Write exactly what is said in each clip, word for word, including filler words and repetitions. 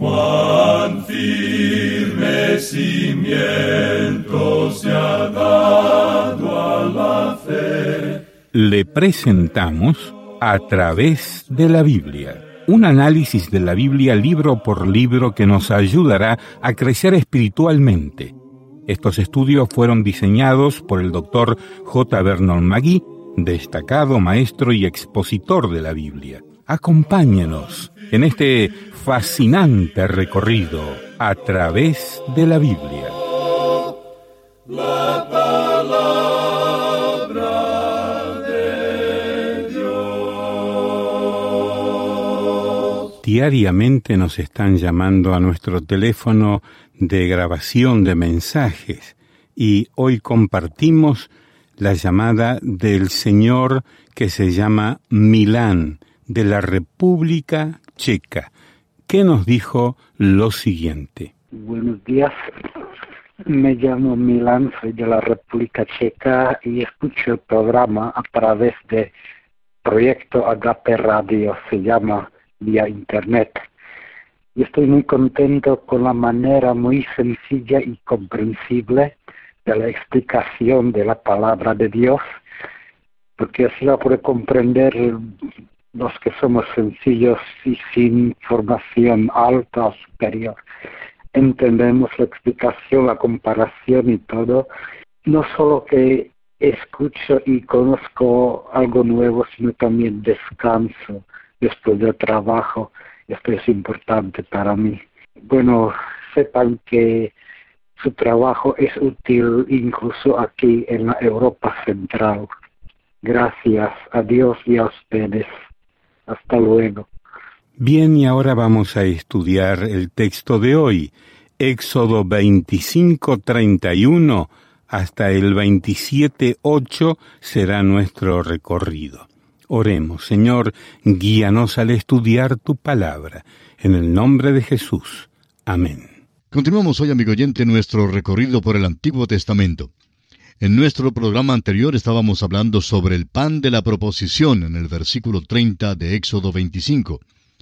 Cuán firme cimiento se ha dado a la fe. Le presentamos A través de la Biblia, un análisis de la Biblia libro por libro que nos ayudará a crecer espiritualmente. Estos estudios fueron diseñados por el doctor J. Vernon McGee, destacado maestro y expositor de la Biblia. Acompáñenos en este fascinante recorrido a través de la Biblia. La palabra de Dios. Diariamente nos están llamando a nuestro teléfono de grabación de mensajes y hoy compartimos la llamada del señor que se llama Milán, de la República Checa, que nos dijo lo siguiente. Buenos días, me llamo Milán, soy de la República Checa y escucho el programa a través de Proyecto Agape Radio, se llama vía internet. Y estoy muy contento con la manera muy sencilla y comprensible de la explicación de la palabra de Dios, porque así la puede comprender los que somos sencillos y sin formación alta o superior. Entendemos la explicación, la comparación y todo. No solo que escucho y conozco algo nuevo, sino también descanso después del trabajo. Esto es importante para mí. Bueno, sepan que su trabajo es útil incluso aquí en la Europa Central. Gracias a Dios y a ustedes. Hasta luego. Bien, y ahora vamos a estudiar el texto de hoy, Éxodo veinticinco, treinta y uno, hasta el veintisiete, ocho será nuestro recorrido. Oremos, Señor, guíanos al estudiar tu palabra, en el nombre de Jesús. Amén. Continuamos hoy, amigo oyente, nuestro recorrido por el Antiguo Testamento. En nuestro programa anterior estábamos hablando sobre el pan de la proposición en el versículo treinta de Éxodo veinticinco.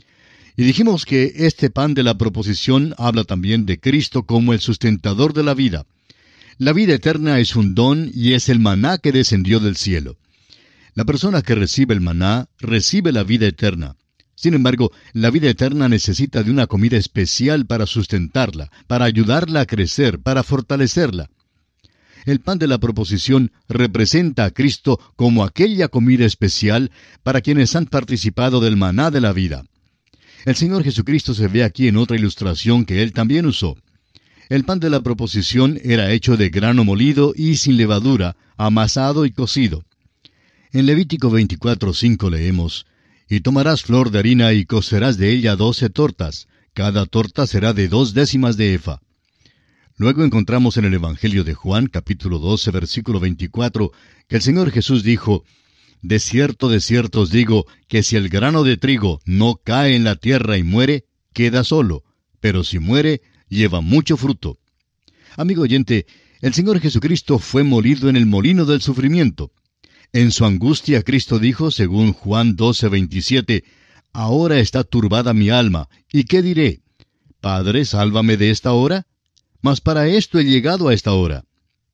Y dijimos que este pan de la proposición habla también de Cristo como el sustentador de la vida. La vida eterna es un don y es el maná que descendió del cielo. La persona que recibe el maná recibe la vida eterna. Sin embargo, la vida eterna necesita de una comida especial para sustentarla, para ayudarla a crecer, para fortalecerla. El pan de la proposición representa a Cristo como aquella comida especial para quienes han participado del maná de la vida. El Señor Jesucristo se ve aquí en otra ilustración que Él también usó. El pan de la proposición era hecho de grano molido y sin levadura, amasado y cocido. En Levítico veinticuatro, cinco leemos, «Y tomarás flor de harina y cocerás de ella doce tortas, cada torta será de dos décimas de efa». Luego encontramos en el Evangelio de Juan, capítulo doce, versículo veinticuatro, que el Señor Jesús dijo, «De cierto, de cierto os digo, que si el grano de trigo no cae en la tierra y muere, queda solo, pero si muere, lleva mucho fruto». Amigo oyente, el Señor Jesucristo fue molido en el molino del sufrimiento. En su angustia, Cristo dijo, según Juan doce, veintisiete, «Ahora está turbada mi alma, ¿y qué diré? Padre, sálvame de esta hora. Mas para esto he llegado a esta hora».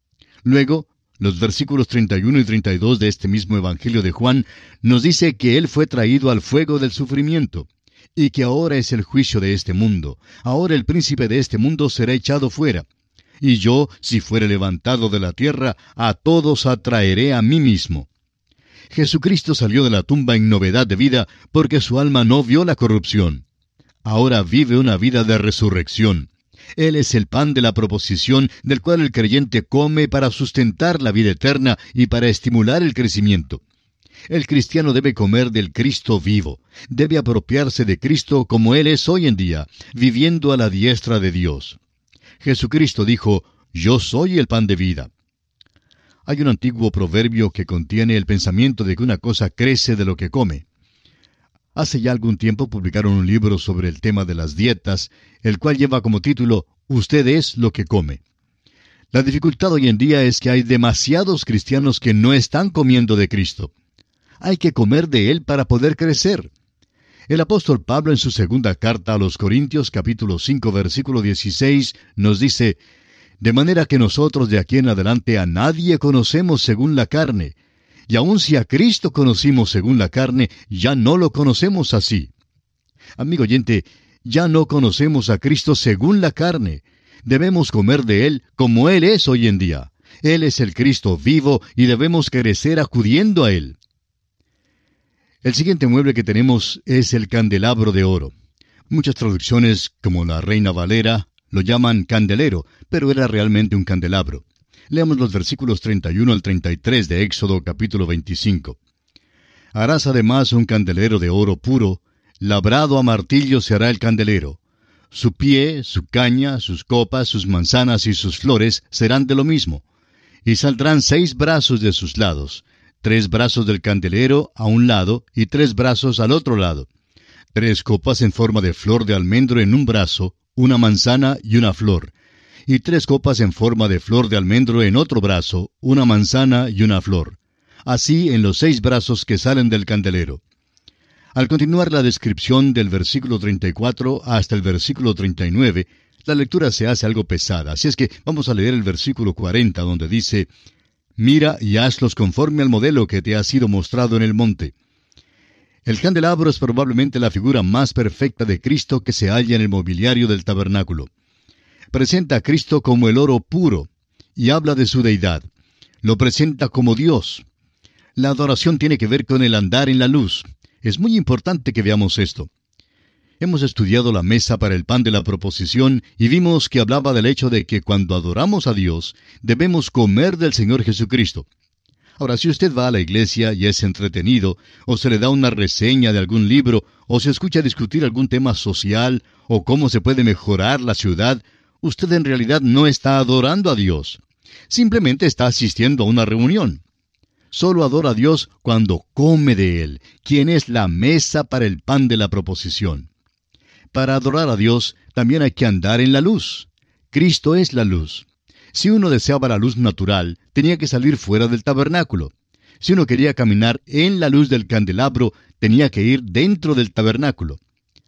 Luego, los versículos treinta y uno y treinta y dos de este mismo Evangelio de Juan nos dice que Él fue traído al fuego del sufrimiento, y que ahora es el juicio de este mundo. Ahora el príncipe de este mundo será echado fuera. Y yo, si fuere levantado de la tierra, a todos atraeré a mí mismo. Jesucristo salió de la tumba en novedad de vida porque su alma no vio la corrupción. Ahora vive una vida de resurrección. Él es el pan de la proposición del cual el creyente come para sustentar la vida eterna y para estimular el crecimiento. El cristiano debe comer del Cristo vivo. Debe apropiarse de Cristo como Él es hoy en día, viviendo a la diestra de Dios. Jesucristo dijo, «Yo soy el pan de vida». Hay un antiguo proverbio que contiene el pensamiento de que una cosa crece de lo que come. Hace ya algún tiempo publicaron un libro sobre el tema de las dietas, el cual lleva como título, «Usted es lo que come». La dificultad hoy en día es que hay demasiados cristianos que no están comiendo de Cristo. Hay que comer de Él para poder crecer. El apóstol Pablo en su segunda carta a los Corintios, capítulo cinco, versículo dieciséis, nos dice: de manera que nosotros de aquí en adelante a nadie conocemos según la carne, y aun si a Cristo conocimos según la carne, ya no lo conocemos así. Amigo oyente, ya no conocemos a Cristo según la carne. Debemos comer de Él como Él es hoy en día. Él es el Cristo vivo y debemos crecer acudiendo a Él. El siguiente mueble que tenemos es el candelabro de oro. Muchas traducciones, como la Reina Valera, lo llaman candelero, pero era realmente un candelabro. Leamos los versículos treinta y uno al treinta y tres de Éxodo capítulo veinticinco. Harás además un candelero de oro puro, labrado a martillo se hará el candelero. Su pie, su caña, sus copas, sus manzanas y sus flores serán de lo mismo. Y saldrán seis brazos de sus lados, tres brazos del candelero a un lado y tres brazos al otro lado. Tres copas en forma de flor de almendro en un brazo, una manzana y una flor. Y tres copas en forma de flor de almendro en otro brazo, una manzana y una flor. Así en los seis brazos que salen del candelero. Al continuar la descripción del versículo treinta y cuatro hasta el versículo treinta y nueve, la lectura se hace algo pesada, así es que vamos a leer el versículo cuarenta, donde dice: mira y hazlos conforme al modelo que te ha sido mostrado en el monte. El candelabro es probablemente la figura más perfecta de Cristo que se halla en el mobiliario del tabernáculo. Presenta a Cristo como el oro puro, y habla de su deidad. Lo presenta como Dios. La adoración tiene que ver con el andar en la luz. Es muy importante que veamos esto. Hemos estudiado la mesa para el pan de la proposición y vimos que hablaba del hecho de que cuando adoramos a Dios, debemos comer del Señor Jesucristo. Ahora, si usted va a la iglesia y es entretenido, o se le da una reseña de algún libro, o se escucha discutir algún tema social, o cómo se puede mejorar la ciudad, usted en realidad no está adorando a Dios. Simplemente está asistiendo a una reunión. Solo adora a Dios cuando come de Él, quien es la mesa para el pan de la proposición. Para adorar a Dios, también hay que andar en la luz. Cristo es la luz. Si uno deseaba la luz natural, tenía que salir fuera del tabernáculo. Si uno quería caminar en la luz del candelabro, tenía que ir dentro del tabernáculo.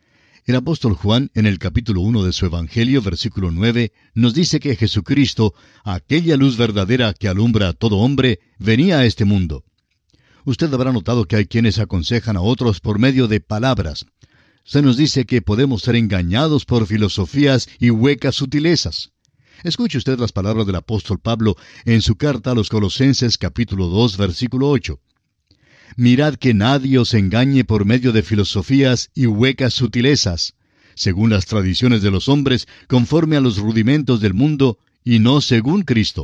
El apóstol Juan, en el capítulo uno de su Evangelio, versículo nueve, nos dice que Jesucristo, aquella luz verdadera que alumbra a todo hombre, venía a este mundo. Usted habrá notado que hay quienes aconsejan a otros por medio de palabras. Se nos dice que podemos ser engañados por filosofías y huecas sutilezas. Escuche usted las palabras del apóstol Pablo en su carta a los Colosenses capítulo dos, versículo ocho. Mirad que nadie os engañe por medio de filosofías y huecas sutilezas, según las tradiciones de los hombres, conforme a los rudimentos del mundo, y no según Cristo.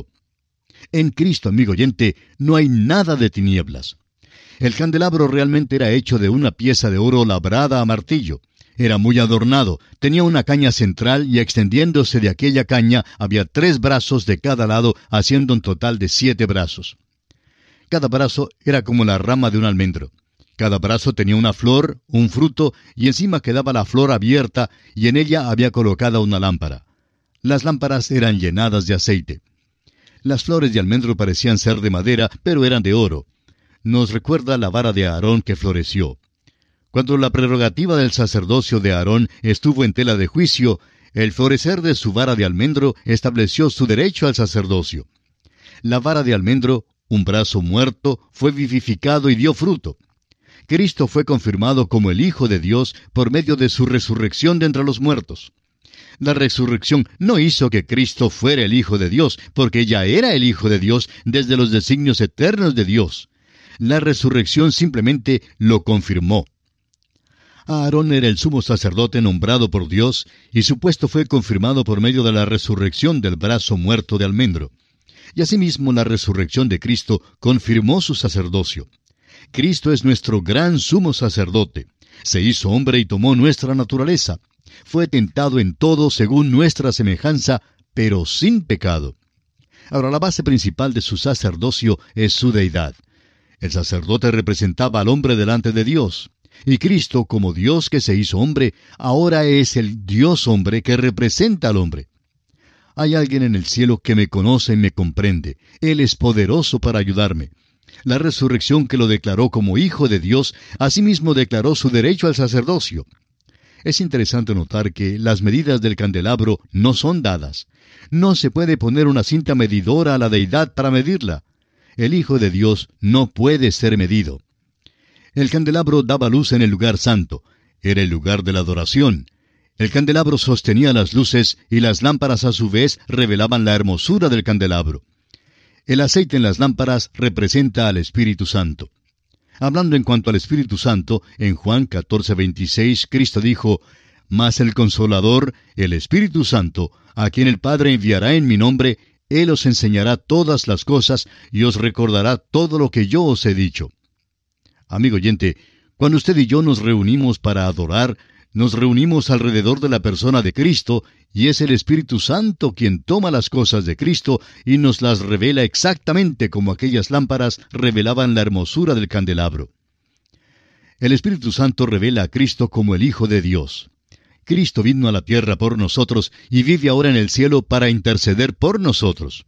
En Cristo, amigo oyente, no hay nada de tinieblas. El candelabro realmente era hecho de una pieza de oro labrada a martillo. Era muy adornado, tenía una caña central y extendiéndose de aquella caña había tres brazos de cada lado, haciendo un total de siete brazos. Cada brazo era como la rama de un almendro. Cada brazo tenía una flor, un fruto, y encima quedaba la flor abierta, y en ella había colocada una lámpara. Las lámparas eran llenadas de aceite. Las flores de almendro parecían ser de madera, pero eran de oro. Nos recuerda la vara de Aarón que floreció. Cuando la prerrogativa del sacerdocio de Aarón estuvo en tela de juicio, el florecer de su vara de almendro estableció su derecho al sacerdocio. La vara de almendro, un brazo muerto, fue vivificado y dio fruto. Cristo fue confirmado como el Hijo de Dios por medio de su resurrección de entre los muertos. La resurrección no hizo que Cristo fuera el Hijo de Dios, porque ya era el Hijo de Dios desde los designios eternos de Dios. La resurrección simplemente lo confirmó. Aarón era el sumo sacerdote nombrado por Dios, y su puesto fue confirmado por medio de la resurrección del brazo muerto de almendro. Y asimismo la resurrección de Cristo confirmó su sacerdocio. Cristo es nuestro gran sumo sacerdote. Se hizo hombre y tomó nuestra naturaleza. Fue tentado en todo según nuestra semejanza, pero sin pecado. Ahora, la base principal de su sacerdocio es su deidad. El sacerdote representaba al hombre delante de Dios. Y Cristo, como Dios que se hizo hombre, ahora es el Dios hombre que representa al hombre. Hay alguien en el cielo que me conoce y me comprende. Él es poderoso para ayudarme. La resurrección que lo declaró como Hijo de Dios, asimismo declaró su derecho al sacerdocio. Es interesante notar que las medidas del candelabro no son dadas. No se puede poner una cinta medidora a la deidad para medirla. El Hijo de Dios no puede ser medido. El candelabro daba luz en el lugar santo. Era el lugar de la adoración. El candelabro sostenía las luces y las lámparas a su vez revelaban la hermosura del candelabro. El aceite en las lámparas representa al Espíritu Santo. Hablando en cuanto al Espíritu Santo, en Juan catorce veintiséis, Cristo dijo, «Mas el Consolador, el Espíritu Santo, a quien el Padre enviará en mi nombre, Él os enseñará todas las cosas y os recordará todo lo que yo os he dicho». Amigo oyente, cuando usted y yo nos reunimos para adorar, nos reunimos alrededor de la persona de Cristo, y es el Espíritu Santo quien toma las cosas de Cristo y nos las revela exactamente como aquellas lámparas revelaban la hermosura del candelabro. El Espíritu Santo revela a Cristo como el Hijo de Dios. Cristo vino a la tierra por nosotros y vive ahora en el cielo para interceder por nosotros.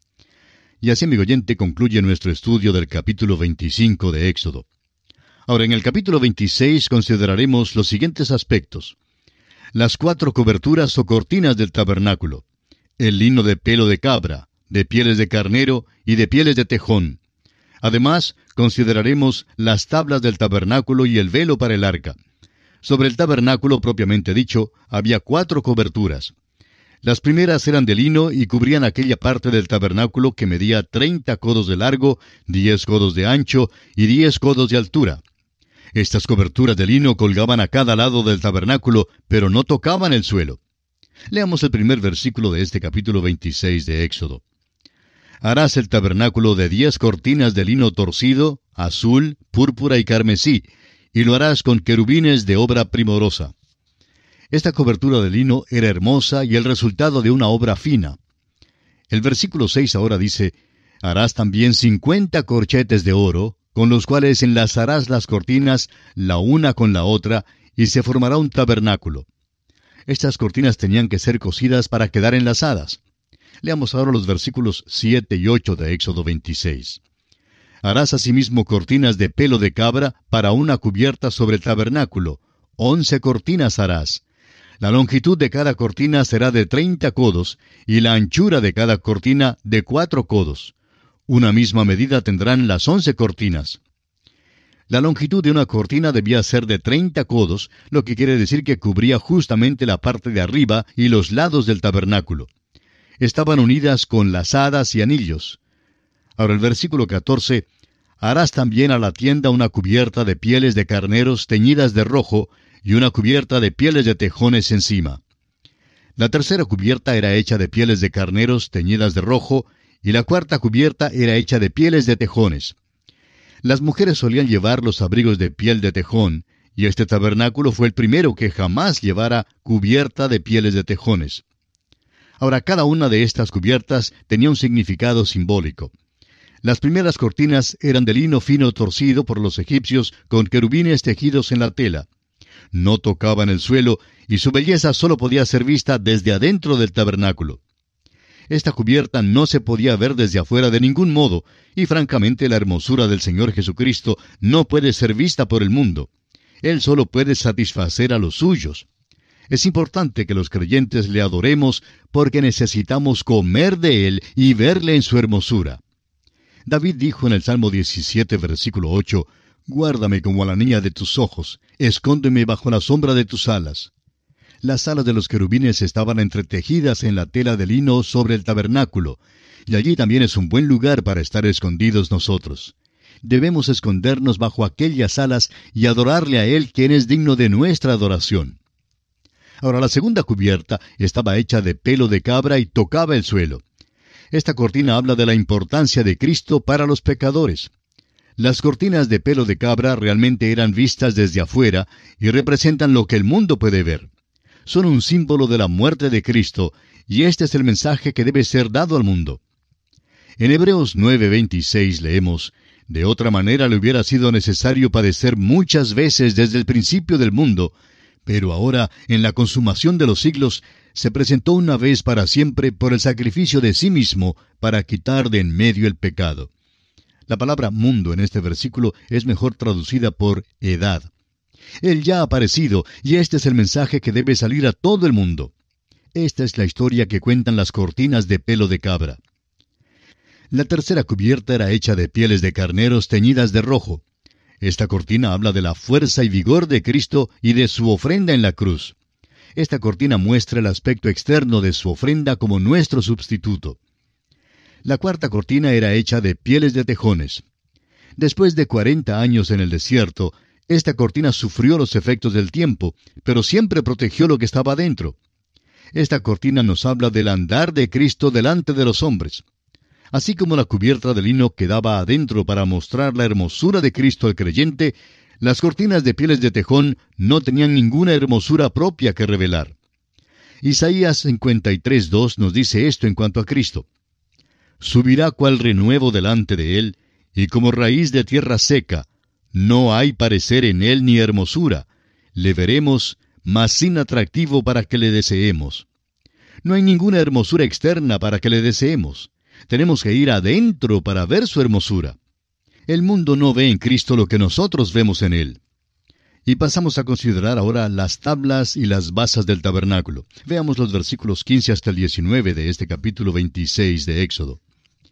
Y así, amigo oyente, concluye nuestro estudio del capítulo veinticinco de Éxodo. Ahora, en el capítulo veintiséis consideraremos los siguientes aspectos. Las cuatro coberturas o cortinas del tabernáculo. El lino de pelo de cabra, de pieles de carnero y de pieles de tejón. Además, consideraremos las tablas del tabernáculo y el velo para el arca. Sobre el tabernáculo propiamente dicho, había cuatro coberturas. Las primeras eran de lino y cubrían aquella parte del tabernáculo que medía treinta codos de largo, diez codos de ancho y diez codos de altura. Estas coberturas de lino colgaban a cada lado del tabernáculo, pero no tocaban el suelo. Leamos el primer versículo de este capítulo veintiséis de Éxodo. Harás el tabernáculo de diez cortinas de lino torcido, azul, púrpura y carmesí, y lo harás con querubines de obra primorosa. Esta cobertura de lino era hermosa y el resultado de una obra fina. El versículo seis ahora dice, harás también cincuenta corchetes de oro, con los cuales enlazarás las cortinas la una con la otra, y se formará un tabernáculo. Estas cortinas tenían que ser cosidas para quedar enlazadas. Leamos ahora los versículos siete y ocho de Éxodo veintiséis. Harás asimismo cortinas de pelo de cabra para una cubierta sobre el tabernáculo. Once cortinas harás. La longitud de cada cortina será de treinta codos, y la anchura de cada cortina de cuatro codos. Una misma medida tendrán las once cortinas. La longitud de una cortina debía ser de treinta codos, lo que quiere decir que cubría justamente la parte de arriba y los lados del tabernáculo. Estaban unidas con lazadas y anillos. Ahora el versículo catorce, harás también a la tienda una cubierta de pieles de carneros teñidas de rojo, y una cubierta de pieles de tejones encima. La tercera cubierta era hecha de pieles de carneros teñidas de rojo, y la cuarta cubierta era hecha de pieles de tejones. Las mujeres solían llevar los abrigos de piel de tejón, y este tabernáculo fue el primero que jamás llevara cubierta de pieles de tejones. Ahora, cada una de estas cubiertas tenía un significado simbólico. Las primeras cortinas eran de lino fino torcido por los egipcios con querubines tejidos en la tela. No tocaban el suelo, y su belleza sólo podía ser vista desde adentro del tabernáculo. Esta cubierta no se podía ver desde afuera de ningún modo, y francamente la hermosura del Señor Jesucristo no puede ser vista por el mundo. Él solo puede satisfacer a los suyos. Es importante que los creyentes le adoremos porque necesitamos comer de Él y verle en su hermosura. David dijo en el Salmo diecisiete, versículo ocho, «Guárdame como a la niña de tus ojos, escóndeme bajo la sombra de tus alas». Las alas de los querubines estaban entretejidas en la tela de lino sobre el tabernáculo, y allí también es un buen lugar para estar escondidos nosotros. Debemos escondernos bajo aquellas alas y adorarle a Él, quien es digno de nuestra adoración. Ahora, la segunda cubierta estaba hecha de pelo de cabra y tocaba el suelo. Esta cortina habla de la importancia de Cristo para los pecadores. Las cortinas de pelo de cabra realmente eran vistas desde afuera y representan lo que el mundo puede ver. Son un símbolo de la muerte de Cristo, y este es el mensaje que debe ser dado al mundo. En Hebreos nueve veintiséis leemos, «De otra manera le hubiera sido necesario padecer muchas veces desde el principio del mundo, pero ahora, en la consumación de los siglos, se presentó una vez para siempre por el sacrificio de sí mismo para quitar de en medio el pecado». La palabra mundo en este versículo es mejor traducida por edad. Él ya ha aparecido, y este es el mensaje que debe salir a todo el mundo. Esta es la historia que cuentan las cortinas de pelo de cabra. La tercera cubierta era hecha de pieles de carneros teñidas de rojo. Esta cortina habla de la fuerza y vigor de Cristo y de su ofrenda en la cruz. Esta cortina muestra el aspecto externo de su ofrenda como nuestro sustituto. La cuarta cortina era hecha de pieles de tejones. Después de cuarenta años en el desierto, esta cortina sufrió los efectos del tiempo, pero siempre protegió lo que estaba dentro. Esta cortina nos habla del andar de Cristo delante de los hombres. Así como la cubierta de lino quedaba adentro para mostrar la hermosura de Cristo al creyente, las cortinas de pieles de tejón no tenían ninguna hermosura propia que revelar. Isaías cincuenta y tres, dos nos dice esto en cuanto a Cristo. Subirá cual renuevo delante de él, y como raíz de tierra seca. No hay parecer en él ni hermosura. Le veremos, mas sin atractivo para que le deseemos. No hay ninguna hermosura externa para que le deseemos. Tenemos que ir adentro para ver su hermosura. El mundo no ve en Cristo lo que nosotros vemos en él. Y pasamos a considerar ahora las tablas y las basas del tabernáculo. Veamos los versículos quince hasta el diecinueve de este capítulo veintiséis de Éxodo.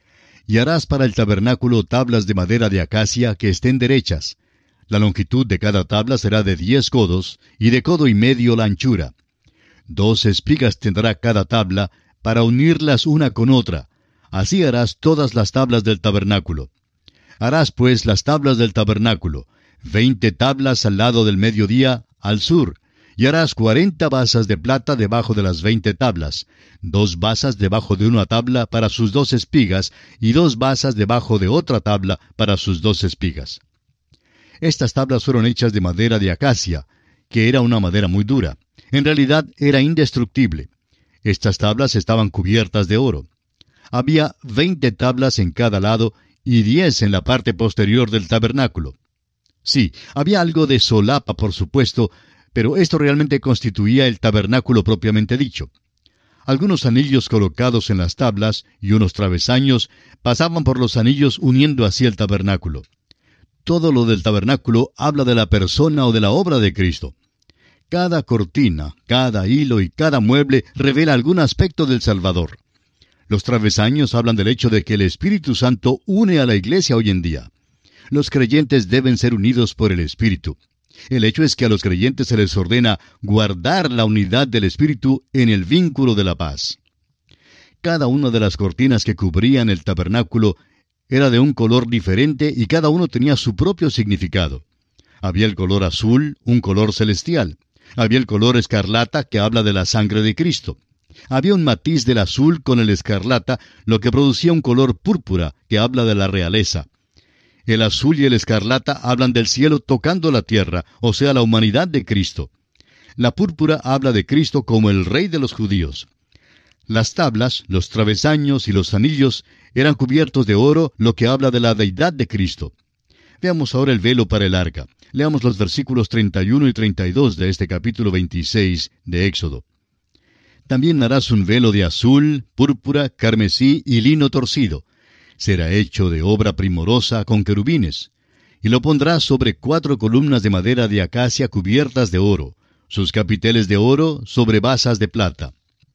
Y harás para el tabernáculo tablas de madera de acacia que estén derechas. La longitud de cada tabla será de diez codos, y de codo y medio la anchura. Dos espigas tendrá cada tabla, para unirlas una con otra. Así harás todas las tablas del tabernáculo. Harás pues las tablas del tabernáculo, veinte tablas al lado del mediodía, al sur, y harás cuarenta basas de plata debajo de las veinte tablas, dos basas debajo de una tabla para sus dos espigas, y dos basas debajo de otra tabla para sus dos espigas. Estas tablas fueron hechas de madera de acacia, que era una madera muy dura. En realidad era indestructible. Estas tablas estaban cubiertas de oro. Había veinte tablas en cada lado y diez en la parte posterior del tabernáculo. Sí, había algo de solapa, por supuesto, pero esto realmente constituía el tabernáculo propiamente dicho. Algunos anillos colocados en las tablas y unos travesaños pasaban por los anillos uniendo así el tabernáculo. Todo lo del tabernáculo habla de la persona o de la obra de Cristo. Cada cortina, cada hilo y cada mueble revela algún aspecto del Salvador. Los travesaños hablan del hecho de que el Espíritu Santo une a la iglesia hoy en día. Los creyentes deben ser unidos por el Espíritu. El hecho es que a los creyentes se les ordena guardar la unidad del Espíritu en el vínculo de la paz. Cada una de las cortinas que cubrían el tabernáculo era de un color diferente y cada uno tenía su propio significado. Había el color azul, un color celestial. Había el color escarlata, que habla de la sangre de Cristo. Había un matiz del azul con el escarlata, lo que producía un color púrpura, que habla de la realeza. El azul y el escarlata hablan del cielo tocando la tierra, o sea, la humanidad de Cristo. La púrpura habla de Cristo como el Rey de los judíos. Las tablas, los travesaños y los anillos eran cubiertos de oro, lo que habla de la deidad de Cristo. Veamos ahora el velo para el arca. Leamos los versículos treinta y uno y treinta y dos de este capítulo veintiséis de Éxodo. También harás un velo de azul, púrpura, carmesí y lino torcido. Será hecho de obra primorosa con querubines. Y lo pondrás sobre cuatro columnas de madera de acacia cubiertas de oro, sus capiteles de oro sobre basas de plata.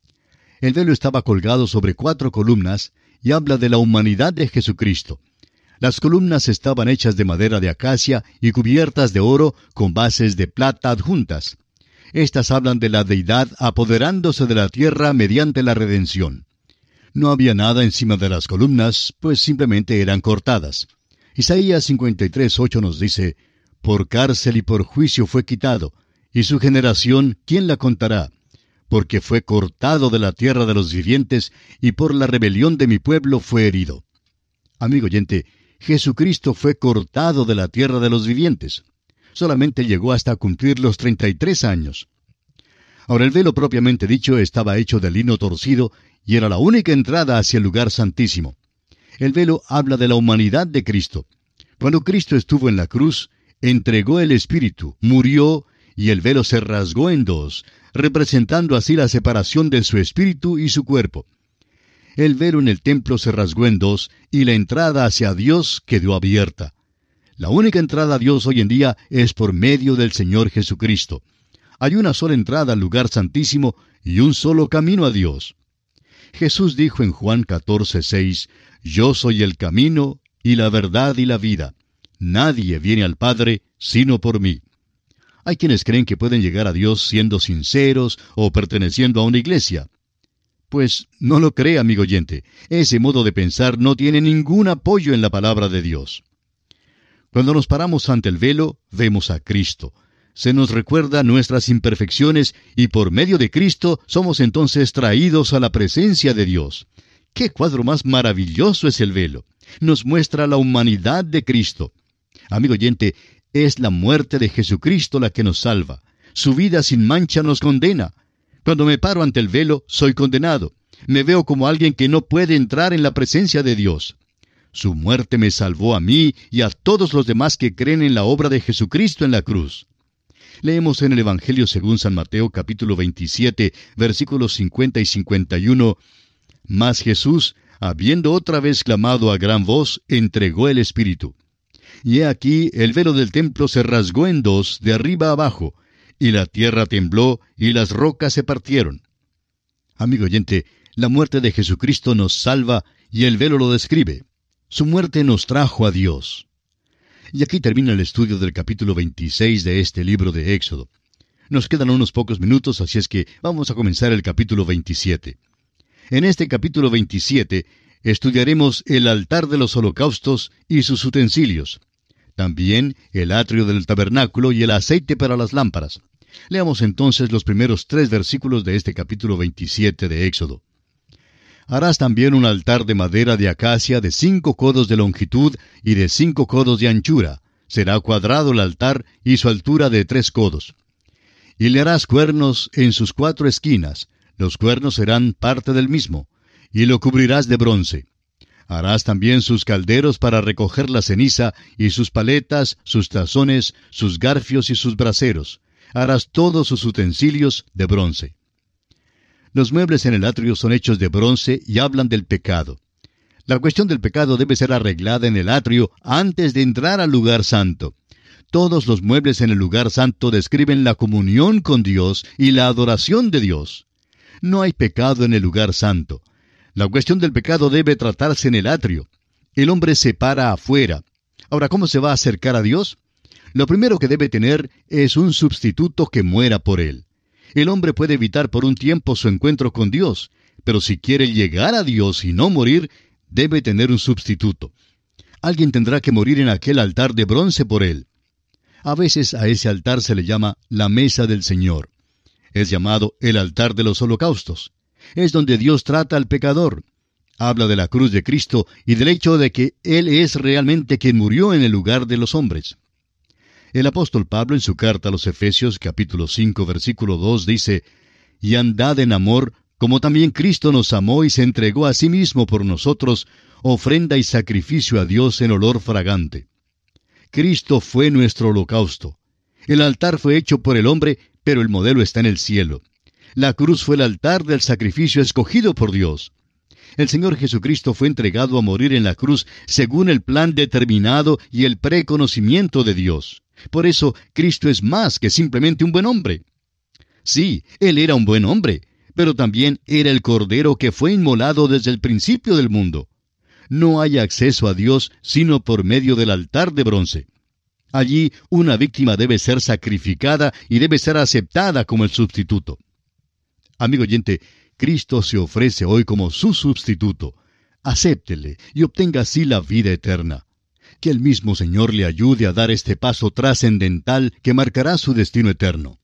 El velo estaba colgado sobre cuatro columnas y habla de la humanidad de Jesucristo. Las columnas estaban hechas de madera de acacia y cubiertas de oro con bases de plata adjuntas. Estas hablan de la deidad apoderándose de la tierra mediante la redención. No había nada encima de las columnas, pues simplemente eran cortadas. Isaías cincuenta y tres, ocho nos dice, «Por cárcel y por juicio fue quitado, y su generación, ¿quién la contará? Porque fue cortado de la tierra de los vivientes, y por la rebelión de mi pueblo fue herido». Amigo oyente, Jesucristo fue cortado de la tierra de los vivientes. Solamente llegó hasta cumplir los treinta y tres años. Ahora el velo propiamente dicho estaba hecho de lino torcido y era la única entrada hacia el lugar santísimo. El velo habla de la humanidad de Cristo. Cuando Cristo estuvo en la cruz, entregó el Espíritu, murió, y el velo se rasgó en dos, representando así la separación de su espíritu y su cuerpo. El velo en el templo se rasgó en dos y la entrada hacia Dios quedó abierta. La única entrada a Dios hoy en día es por medio del Señor Jesucristo. Hay una sola entrada al lugar santísimo y un solo camino a Dios. Jesús dijo en Juan catorce seis, «Yo soy el camino y la verdad y la vida. Nadie viene al Padre sino por mí». Hay quienes creen que pueden llegar a Dios siendo sinceros o perteneciendo a una iglesia. Pues no lo cree, amigo oyente. Ese modo de pensar no tiene ningún apoyo en la palabra de Dios. Cuando nos paramos ante el velo, vemos a Cristo. Se nos recuerda nuestras imperfecciones y por medio de Cristo somos entonces traídos a la presencia de Dios. ¡Qué cuadro más maravilloso es el velo! Nos muestra la humanidad de Cristo. Amigo oyente, es la muerte de Jesucristo la que nos salva. Su vida sin mancha nos condena. Cuando me paro ante el velo, soy condenado. Me veo como alguien que no puede entrar en la presencia de Dios. Su muerte me salvó a mí y a todos los demás que creen en la obra de Jesucristo en la cruz. Leemos en el Evangelio según San Mateo capítulo veintisiete, versículos cincuenta y cincuenta y uno, «Mas Jesús, habiendo otra vez clamado a gran voz, entregó el Espíritu. Y he aquí el velo del templo se rasgó en dos, de arriba abajo, y la tierra tembló, y las rocas se partieron». Amigo oyente, la muerte de Jesucristo nos salva, y el velo lo describe. Su muerte nos trajo a Dios. Y aquí termina el estudio del capítulo veintiséis de este libro de Éxodo. Nos quedan unos pocos minutos, así es que vamos a comenzar el capítulo veintisiete. En este capítulo veintisiete estudiaremos el altar de los holocaustos y sus utensilios. También el atrio del tabernáculo y el aceite para las lámparas. Leamos entonces los primeros tres versículos de este capítulo veintisiete de Éxodo. Harás también un altar de madera de acacia de cinco codos de longitud y de cinco codos de anchura. Será cuadrado el altar y su altura de tres codos. Y le harás cuernos en sus cuatro esquinas. Los cuernos serán parte del mismo. Y lo cubrirás de bronce. Harás también sus calderos para recoger la ceniza, y sus paletas, sus tazones, sus garfios y sus braseros. Harás todos sus utensilios de bronce. Los muebles en el atrio son hechos de bronce y hablan del pecado. La cuestión del pecado debe ser arreglada en el atrio antes de entrar al lugar santo. Todos los muebles en el lugar santo describen la comunión con Dios y la adoración de Dios. No hay pecado en el lugar santo. La cuestión del pecado debe tratarse en el atrio. El hombre se para afuera. Ahora, ¿cómo se va a acercar a Dios? Lo primero que debe tener es un sustituto que muera por él. El hombre puede evitar por un tiempo su encuentro con Dios, pero si quiere llegar a Dios y no morir, debe tener un sustituto. Alguien tendrá que morir en aquel altar de bronce por él. A veces a ese altar se le llama la mesa del Señor. Es llamado el altar de los holocaustos. Es donde Dios trata al pecador. Habla de la cruz de Cristo y del hecho de que Él es realmente quien murió en el lugar de los hombres. El apóstol Pablo en su carta a los Efesios capítulo cinco versículo dos dice, «Y andad en amor, como también Cristo nos amó y se entregó a sí mismo por nosotros, ofrenda y sacrificio a Dios en olor fragante». Cristo fue nuestro holocausto. El altar fue hecho por el hombre, pero el modelo está en el cielo. La cruz fue el altar del sacrificio escogido por Dios. El Señor Jesucristo fue entregado a morir en la cruz según el plan determinado y el preconocimiento de Dios. Por eso, Cristo es más que simplemente un buen hombre. Sí, Él era un buen hombre, pero también era el Cordero que fue inmolado desde el principio del mundo. No hay acceso a Dios sino por medio del altar de bronce. Allí, una víctima debe ser sacrificada y debe ser aceptada como el sustituto. Amigo oyente, Cristo se ofrece hoy como su sustituto. Acéptele y obtenga así la vida eterna. Que el mismo Señor le ayude a dar este paso trascendental que marcará su destino eterno.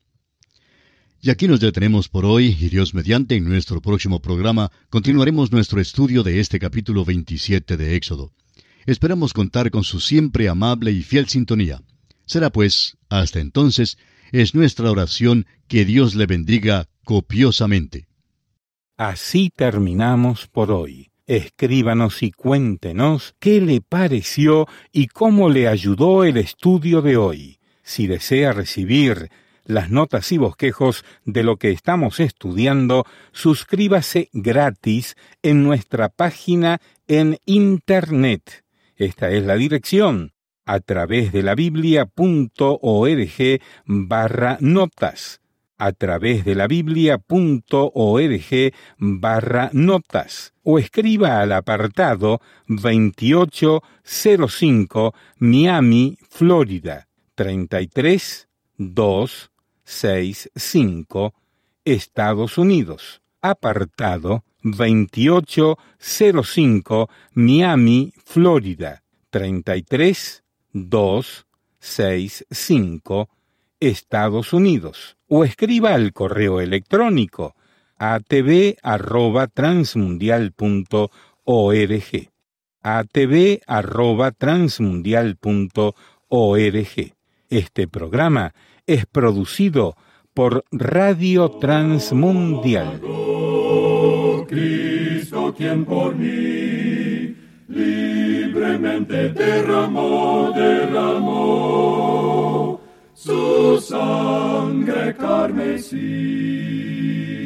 Y aquí nos detenemos por hoy, y Dios mediante, en nuestro próximo programa, continuaremos nuestro estudio de este capítulo veintisiete de Éxodo. Esperamos contar con su siempre amable y fiel sintonía. Será pues, hasta entonces, es nuestra oración que Dios le bendiga copiosamente. Así terminamos por hoy. Escríbanos y cuéntenos qué le pareció y cómo le ayudó el estudio de hoy. Si desea recibir las notas y bosquejos de lo que estamos estudiando, suscríbase gratis en nuestra página en Internet. Esta es la dirección: a través de la biblia.org barra notas. A través de la biblia.org barra notas. O escriba al apartado veintiocho cero cinco Miami, Florida, treinta y tres mil doscientos sesenta y cinco, Estados Unidos. Apartado veintiocho cero cinco Miami, Florida, treinta y tres mil doscientos sesenta y cinco, Estados Unidos. O escriba al correo electrónico a t v arroba transmundial punto org. a t v arroba transmundial punto org. Este programa es producido por Radio Transmundial. Cristo, quien por mí libremente derramó, derramó su sangre carmesí.